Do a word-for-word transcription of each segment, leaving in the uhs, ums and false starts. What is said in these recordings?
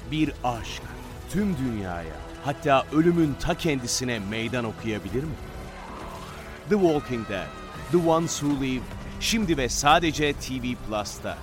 Bir aşk tüm dünyaya, hatta ölümün ta kendisine meydan okuyabilir mi? The Walking Dead, The Ones Who Live, şimdi ve sadece T V Plus'ta.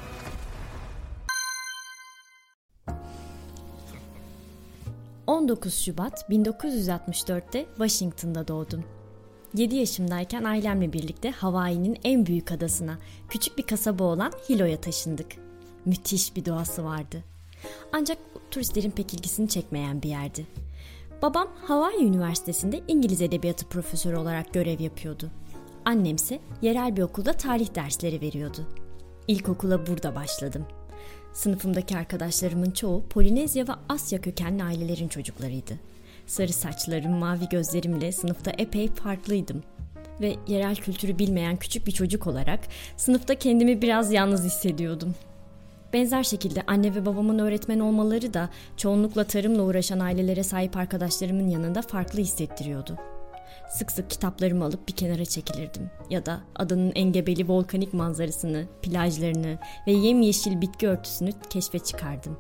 on dokuz Şubat bin dokuz yüz altmış dörtte Washington'da doğdum. yedi yaşımdayken ailemle birlikte Hawaii'nin en büyük adasına, küçük bir kasaba olan Hilo'ya taşındık. Müthiş bir doğası vardı. Ancak turistlerin pek ilgisini çekmeyen bir yerdi. Babam Hawaii Üniversitesi'nde İngiliz Edebiyatı profesörü olarak görev yapıyordu. Annemse yerel bir okulda tarih dersleri veriyordu. İlkokula burada başladım. Sınıfımdaki arkadaşlarımın çoğu Polinezya ve Asya kökenli ailelerin çocuklarıydı. Sarı saçlarım, mavi gözlerimle sınıfta epey farklıydım. Ve yerel kültürü bilmeyen küçük bir çocuk olarak sınıfta kendimi biraz yalnız hissediyordum. Benzer şekilde anne ve babamın öğretmen olmaları da çoğunlukla tarımla uğraşan ailelere sahip arkadaşlarımın yanında farklı hissettiriyordu. Sık sık kitaplarımı alıp bir kenara çekilirdim ya da adanın engebeli volkanik manzarasını, plajlarını ve yemyeşil bitki örtüsünü keşfe çıkardım.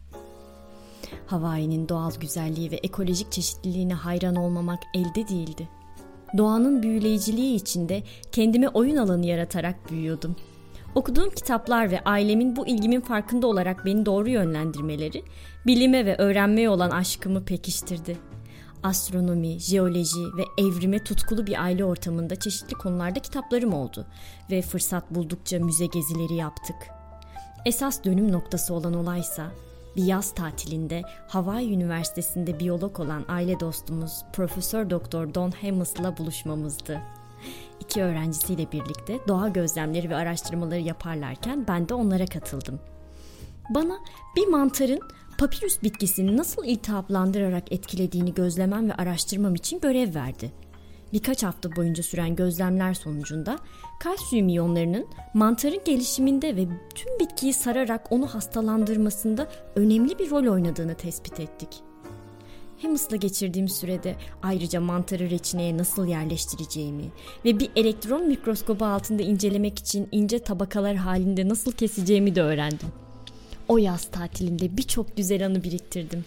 Hawaii'nin doğal güzelliği ve ekolojik çeşitliliğine hayran olmamak elde değildi. Doğanın büyüleyiciliği içinde kendime oyun alanı yaratarak büyüyordum. Okuduğum kitaplar ve ailemin bu ilgimin farkında olarak beni doğru yönlendirmeleri, bilime ve öğrenmeye olan aşkımı pekiştirdi. Astronomi, jeoloji ve evrime tutkulu bir aile ortamında çeşitli konularda kitaplarım oldu ve fırsat buldukça müze gezileri yaptık. Esas dönüm noktası olan olaysa bir yaz tatilinde Hawaii Üniversitesi'nde biyolog olan aile dostumuz Profesör Doktor Don Hammonds'la buluşmamızdı. İki öğrencisiyle birlikte doğa gözlemleri ve araştırmaları yaparlarken ben de onlara katıldım. Bana bir mantarın papirüs bitkisini nasıl iltihaplandırarak etkilediğini gözlemem ve araştırmam için görev verdi. Birkaç hafta boyunca süren gözlemler sonucunda kalsiyum iyonlarının mantarın gelişiminde ve tüm bitkiyi sararak onu hastalandırmasında önemli bir rol oynadığını tespit ettik. Hammonds'la geçirdiğim sürede ayrıca mantarı reçineye nasıl yerleştireceğimi ve bir elektron mikroskobu altında incelemek için ince tabakalar halinde nasıl keseceğimi de öğrendim. O yaz tatilinde birçok güzel anı biriktirdim.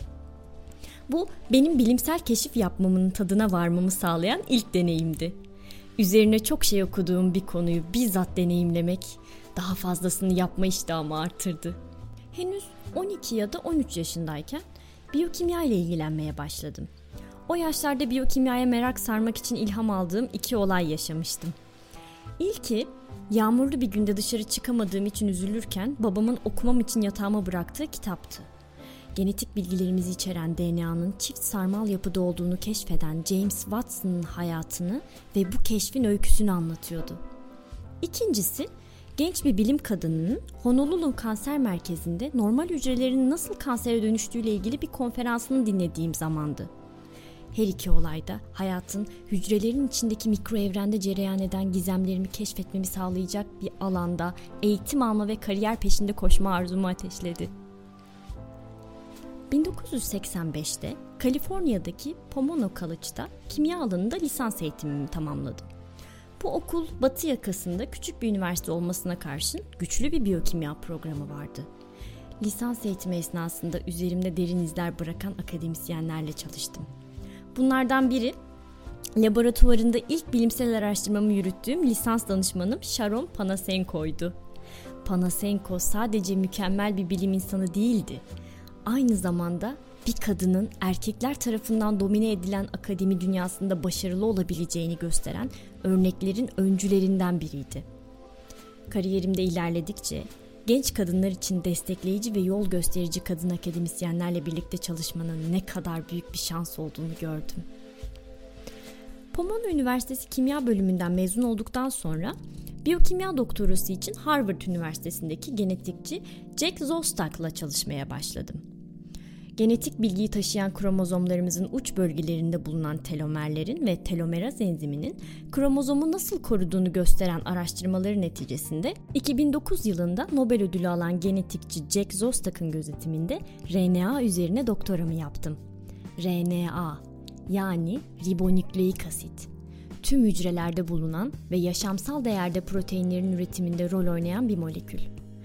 Bu benim bilimsel keşif yapmamın tadına varmamı sağlayan ilk deneyimdi. Üzerine çok şey okuduğum bir konuyu bizzat deneyimlemek daha fazlasını yapma iştahımı artırdı. Henüz on iki ya da on üç yaşındayken biyokimya ile ilgilenmeye başladım. O yaşlarda biyokimyaya merak sarmak için ilham aldığım iki olay yaşamıştım. İlki, yağmurlu bir günde dışarı çıkamadığım için üzülürken babamın okumam için yatağıma bıraktığı kitaptı. Genetik bilgilerimizi içeren D N A'nın çift sarmal yapıda olduğunu keşfeden James Watson'ın hayatını ve bu keşfin öyküsünü anlatıyordu. İkincisi, genç bir bilim kadınının Honolulu Kanser Merkezi'nde normal hücrelerin nasıl kansere dönüştüğüyle ilgili bir konferansını dinlediğim zamandı. Her iki olayda hayatın hücrelerin içindeki mikroevrende cereyan eden gizemlerimi keşfetmemi sağlayacak bir alanda eğitim alma ve kariyer peşinde koşma arzumu ateşledi. bin dokuz yüz seksen beşte Kaliforniya'daki Pomona College'da kimya alanında lisans eğitimimi tamamladım. Bu okul batı yakasında küçük bir üniversite olmasına karşın güçlü bir biyokimya programı vardı. Lisans eğitimi esnasında üzerimde derin izler bırakan akademisyenlerle çalıştım. Bunlardan biri, laboratuvarında ilk bilimsel araştırmamı yürüttüğüm lisans danışmanım Sharon Panasenko'ydu. Panasenko sadece mükemmel bir bilim insanı değildi. Aynı zamanda bir kadının erkekler tarafından domine edilen akademi dünyasında başarılı olabileceğini gösteren örneklerin öncülerinden biriydi. Kariyerimde ilerledikçe genç kadınlar için destekleyici ve yol gösterici kadın akademisyenlerle birlikte çalışmanın ne kadar büyük bir şans olduğunu gördüm. Pomona Üniversitesi Kimya Bölümünden mezun olduktan sonra biyokimya doktorası için Harvard Üniversitesi'ndeki genetikçi Jack Szostak'la çalışmaya başladım. Genetik bilgiyi taşıyan kromozomlarımızın uç bölgelerinde bulunan telomerlerin ve telomeraz enziminin kromozomu nasıl koruduğunu gösteren araştırmaları neticesinde iki bin dokuz yılında Nobel ödülü alan genetikçi Jack Szostak'ın gözetiminde R N A üzerine doktoramı yaptım. R N A yani ribonükleik asit, tüm hücrelerde bulunan ve yaşamsal değerde proteinlerin üretiminde rol oynayan bir molekül.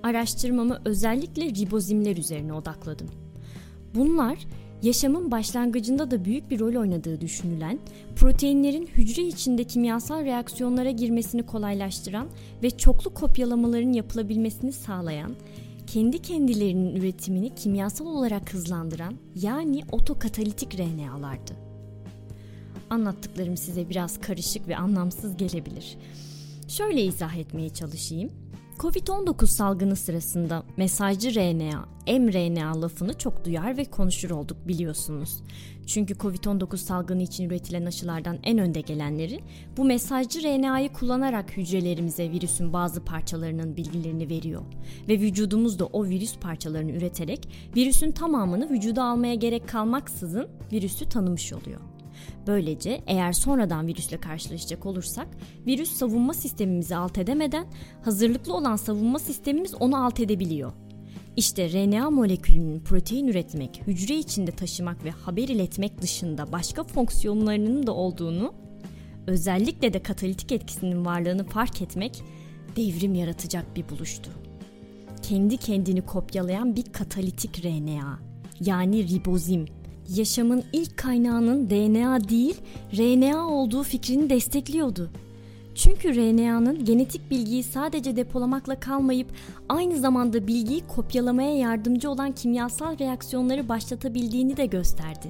araştırmamı özellikle ribozimler üzerine odakladım. Bunlar, yaşamın başlangıcında da büyük bir rol oynadığı düşünülen, proteinlerin hücre içinde kimyasal reaksiyonlara girmesini kolaylaştıran ve çoklu kopyalamaların yapılabilmesini sağlayan, kendi kendilerinin üretimini kimyasal olarak hızlandıran, yani otokatalitik R N A'lardı. Anlattıklarım size biraz karışık ve anlamsız gelebilir. Şöyle izah etmeye çalışayım. kovid on dokuz salgını sırasında mesajcı R N A, mRNA lafını çok duyar ve konuşur olduk biliyorsunuz. Çünkü kovid on dokuz salgını için üretilen aşılardan en önde gelenleri bu mesajcı R N A'yı kullanarak hücrelerimize virüsün bazı parçalarının bilgilerini veriyor. Ve vücudumuz da o virüs parçalarını üreterek virüsün tamamını vücuda almaya gerek kalmaksızın virüsü tanımış oluyor. Böylece eğer sonradan virüsle karşılaşacak olursak virüs savunma sistemimizi alt edemeden hazırlıklı olan savunma sistemimiz onu alt edebiliyor. İşte R N A molekülünün protein üretmek, hücre içinde taşımak ve haber iletmek dışında başka fonksiyonlarının da olduğunu, özellikle de katalitik etkisinin varlığını fark etmek devrim yaratacak bir buluştu. Kendi kendini kopyalayan bir katalitik R N A, yani ribozim, yaşamın ilk kaynağının D N A değil, R N A olduğu fikrini destekliyordu. Çünkü R N A'nın genetik bilgiyi sadece depolamakla kalmayıp aynı zamanda bilgiyi kopyalamaya yardımcı olan kimyasal reaksiyonları başlatabildiğini de gösterdi.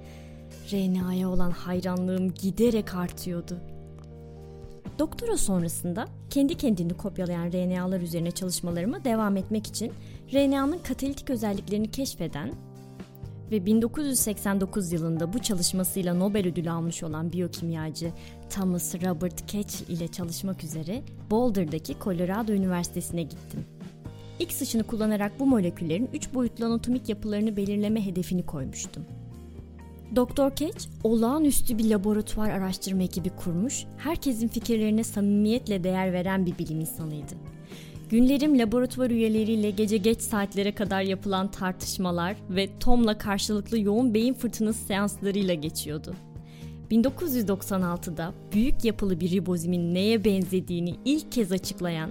R N A'ya olan hayranlığım giderek artıyordu. Doktora sonrasında kendi kendini kopyalayan R N A'lar üzerine çalışmalarıma devam etmek için R N A'nın katalitik özelliklerini keşfeden ve bin dokuz yüz seksen dokuz yılında bu çalışmasıyla Nobel ödülü almış olan biyokimyacı Thomas Robert Ketchel ile çalışmak üzere Boulder'daki Colorado Üniversitesi'ne gittim. X ışını kullanarak bu moleküllerin üç boyutlu anatomik yapılarını belirleme hedefini koymuştum. Doktor Ketch, olağanüstü bir laboratuvar araştırma ekibi kurmuş, herkesin fikirlerine samimiyetle değer veren bir bilim insanıydı. Günlerim laboratuvar üyeleriyle gece geç saatlere kadar yapılan tartışmalar ve Tom'la karşılıklı yoğun beyin fırtınası seanslarıyla geçiyordu. bin dokuz yüz doksan altıda büyük yapılı bir ribozimin neye benzediğini ilk kez açıklayan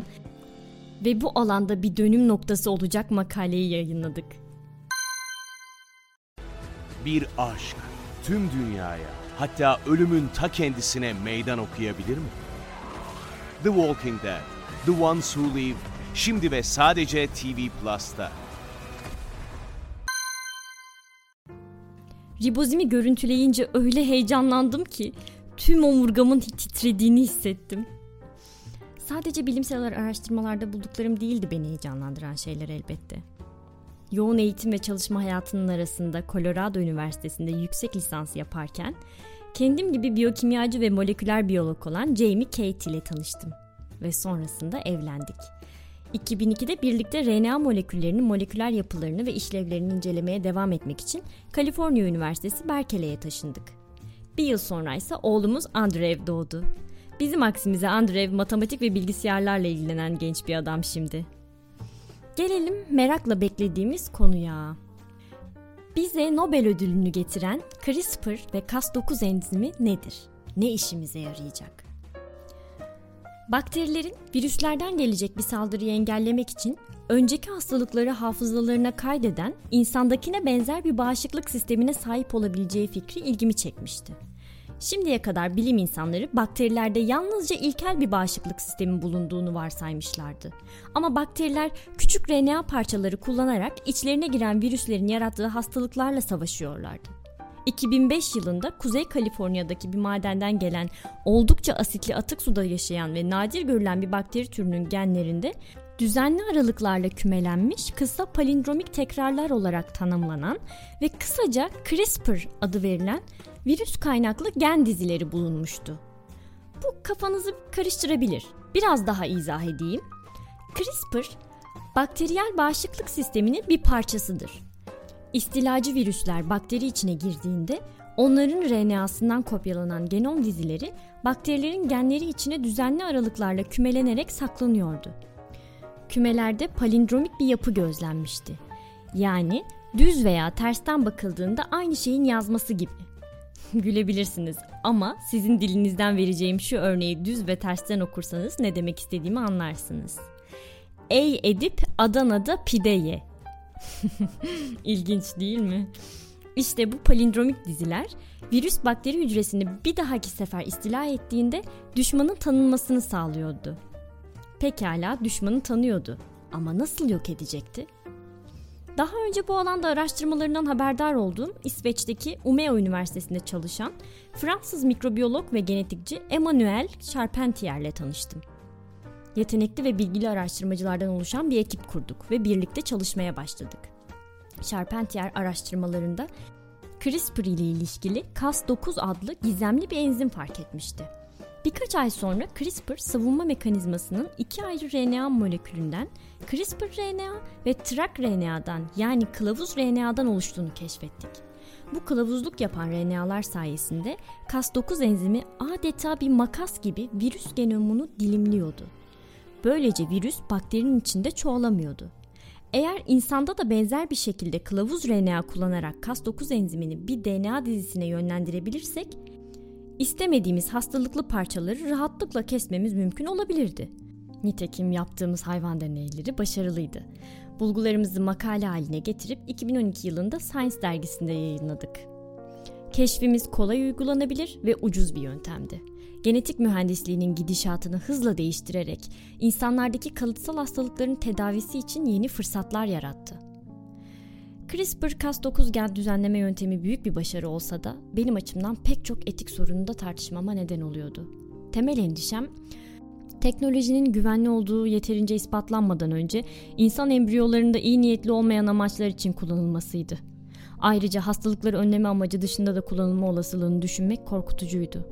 ve bu alanda bir dönüm noktası olacak makaleyi yayınladık. Bir aşk tüm dünyaya, hatta ölümün ta kendisine meydan okuyabilir mi? The Walking Dead, The Ones Who Live, şimdi ve sadece T V Plus'ta. Ribozimi görüntüleyince öyle heyecanlandım ki tüm omurgamın titrediğini hissettim. Sadece bilimsel araştırmalarda bulduklarım değildi beni heyecanlandıran şeyler elbette. Yoğun eğitim ve çalışma hayatının arasında Colorado Üniversitesi'nde yüksek lisans yaparken kendim gibi biyokimyacı ve moleküler biyolog olan Jamie Kate ile tanıştım ve sonrasında evlendik. iki bin ikide birlikte R N A moleküllerinin moleküler yapılarını ve işlevlerini incelemeye devam etmek için Kaliforniya Üniversitesi Berkeley'e taşındık. Bir yıl sonra ise oğlumuz Andrew doğdu. Bizim aksimize Andrew matematik ve bilgisayarlarla ilgilenen genç bir adam şimdi. Gelelim merakla beklediğimiz konuya. Bize Nobel ödülünü getiren CRISPR ve Cas dokuz enzimi nedir? Ne işimize yarayacak? Bakterilerin virüslerden gelecek bir saldırıyı engellemek için önceki hastalıkları hafızalarına kaydeden, insandakine benzer bir bağışıklık sistemine sahip olabileceği fikri ilgimi çekmişti. Şimdiye kadar bilim insanları bakterilerde yalnızca ilkel bir bağışıklık sistemi bulunduğunu varsaymışlardı. Ama bakteriler küçük R N A parçaları kullanarak içlerine giren virüslerin yarattığı hastalıklarla savaşıyorlardı. iki bin beş yılında Kuzey Kaliforniya'daki bir madenden gelen oldukça asitli atık suda yaşayan ve nadir görülen bir bakteri türünün genlerinde düzenli aralıklarla kümelenmiş kısa palindromik tekrarlar olarak tanımlanan ve kısaca CRISPR adı verilen virüs kaynaklı gen dizileri bulunmuştu. Bu kafanızı karıştırabilir. Biraz daha izah edeyim. CRISPR, bakteriyel bağışıklık sisteminin bir parçasıdır. İstilacı virüsler bakteri içine girdiğinde onların R N A'sından kopyalanan genom dizileri bakterilerin genleri içine düzenli aralıklarla kümelenerek saklanıyordu. Kümelerde palindromik bir yapı gözlenmişti. Yani düz veya tersten bakıldığında aynı şeyin yazması gibi. Gülebilirsiniz ama sizin dilinizden vereceğim şu örneği düz ve tersten okursanız ne demek istediğimi anlarsınız. ey edip Adana'da pide ye. İlginç değil mi? İşte bu palindromik diziler virüs bakteri hücresini bir dahaki sefer istila ettiğinde düşmanın tanınmasını sağlıyordu. Pekala, düşmanı tanıyordu ama nasıl yok edecekti? Daha önce bu alanda araştırmalarından haberdar olduğum İsveç'teki Umeå Üniversitesi'nde çalışan Fransız mikrobiyolog ve genetikçi Emmanuel Charpentier ile tanıştım. Yetenekli ve bilgili araştırmacılardan oluşan bir ekip kurduk ve birlikte çalışmaya başladık. Charpentier araştırmalarında CRISPR ile ilişkili C A S dokuz adlı gizemli bir enzim fark etmişti. Birkaç ay sonra CRISPR savunma mekanizmasının iki ayrı R N A molekülünden CRISPR-R N A ve TRAC-R N A'dan yani kılavuz-R N A'dan oluştuğunu keşfettik. Bu kılavuzluk yapan R N A'lar sayesinde C A S dokuz enzimi adeta bir makas gibi virüs genomunu dilimliyordu. Böylece virüs bakterinin içinde çoğalamıyordu. Eğer insanda da benzer bir şekilde kılavuz R N A kullanarak C A S dokuz enzimini bir D N A dizisine yönlendirebilirsek, istemediğimiz hastalıklı parçaları rahatlıkla kesmemiz mümkün olabilirdi. Nitekim yaptığımız hayvan deneyleri başarılıydı. Bulgularımızı makale haline getirip iki bin on iki yılında Science dergisinde yayınladık. Keşfimiz kolay uygulanabilir ve ucuz bir yöntemdi. Genetik mühendisliğinin gidişatını hızla değiştirerek insanlardaki kalıtsal hastalıkların tedavisi için yeni fırsatlar yarattı. CRISPR-Cas dokuz gen düzenleme yöntemi büyük bir başarı olsa da benim açımdan pek çok etik sorunu da tartışmama neden oluyordu. Temel endişem, teknolojinin güvenli olduğu yeterince ispatlanmadan önce insan embriyolarında iyi niyetli olmayan amaçlar için kullanılmasıydı. Ayrıca hastalıkları önleme amacı dışında da kullanılma olasılığını düşünmek korkutucuydu.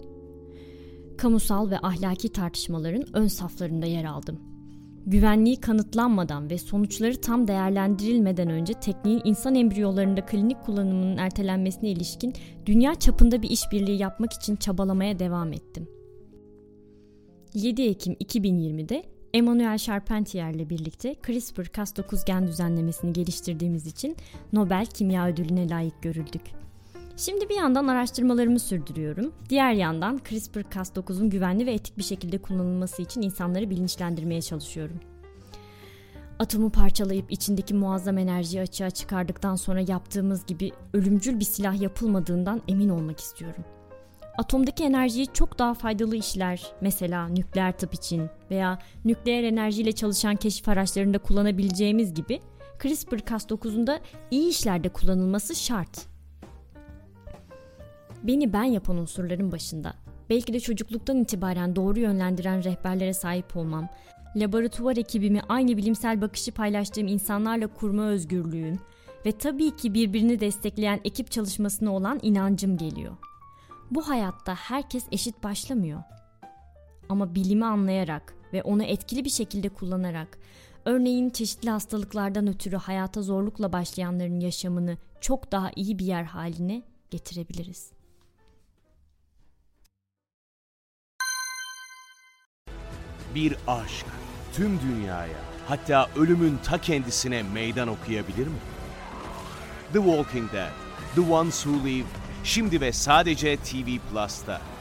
Kamusal ve ahlaki tartışmaların ön saflarında yer aldım. Güvenliği kanıtlanmadan ve sonuçları tam değerlendirilmeden önce tekniğin insan embriyolarında klinik kullanımının ertelenmesine ilişkin dünya çapında bir işbirliği yapmak için çabalamaya devam ettim. yedi Ekim iki bin yirmide Emmanuel Charpentier ile birlikte CRISPR-Cas dokuz gen düzenlemesini geliştirdiğimiz için Nobel Kimya Ödülü'ne layık görüldük. Şimdi bir yandan araştırmalarımı sürdürüyorum, diğer yandan CRISPR-Cas dokuzun güvenli ve etik bir şekilde kullanılması için insanları bilinçlendirmeye çalışıyorum. Atomu parçalayıp içindeki muazzam enerjiyi açığa çıkardıktan sonra yaptığımız gibi ölümcül bir silah yapılmadığından emin olmak istiyorum. Atomdaki enerjiyi çok daha faydalı işler, mesela nükleer tıp için veya nükleer enerjiyle çalışan keşif araçlarında kullanabileceğimiz gibi CRISPR-Cas dokuzun da iyi işlerde kullanılması şart. Beni ben yapan unsurların başında, belki de çocukluktan itibaren doğru yönlendiren rehberlere sahip olmam, laboratuvar ekibimi aynı bilimsel bakışı paylaştığım insanlarla kurma özgürlüğüm ve tabii ki birbirini destekleyen ekip çalışmasına olan inancım geliyor. Bu hayatta herkes eşit başlamıyor. Ama bilimi anlayarak ve onu etkili bir şekilde kullanarak, örneğin çeşitli hastalıklardan ötürü hayata zorlukla başlayanların yaşamını çok daha iyi bir yer haline getirebiliriz. Bir aşk tüm dünyaya, hatta ölümün ta kendisine meydan okuyabilir mi? The Walking Dead, The Ones Who Live, şimdi ve sadece T V Plus'ta.